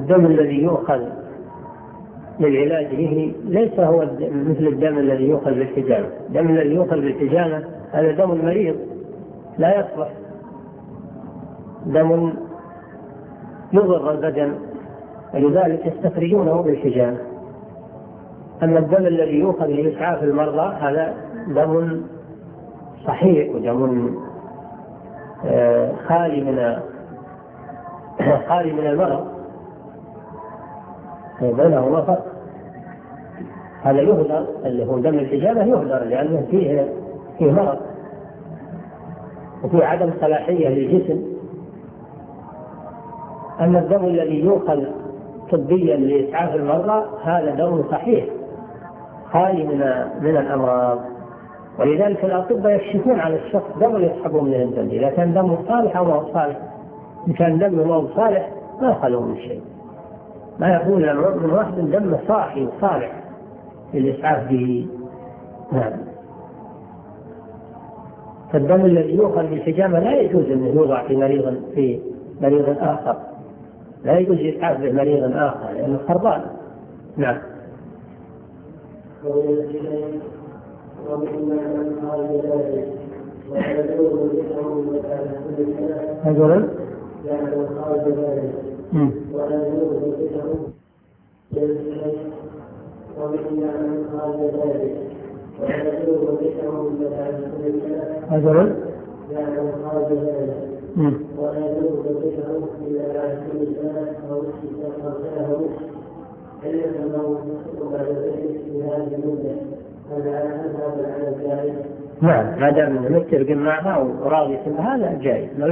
الدم الذي يؤخذ للعلاج به ليس هو مثل الدم الذي يؤخذ بالحجامة. الدم الذي يؤخذ بالحجامة هذا دم المريض لا يصلح، دم يضر البدن، ولذلك يستخرجونه بالحجامة. أما الدم الذي يؤخذ لإسعاف المرضى هذا دم صحيح ودم خالي من المرض، بينهما فرق. هذا يهدر، اللي هو دم الحجامة يهدر لأنه فيه مرض وفيه عدم صلاحية للجسم. أما الدم الذي يؤخذ طبيا لإسعاف المرضى هذا دم صحيح خالي من الأمراض، ولذلك الأطباء يكشفون على الشخص دم يسحبون من الدم إذا كان دمه صالح أو ما هو صالح. إن كان دمه ما هو صالح ما يخلوه من شيء، ما يكون من واحد دم صاحي وصالح للإسعاف به. نعم. فالدم الذي يؤخذ بالحجامة لا يجوز أن يوضع في مريض آخر، لا يجوز إسعاف بمريض آخر لأنه خربان. نعم. أقول نعم، ما دام نتفق معها وراضي هذا جائز.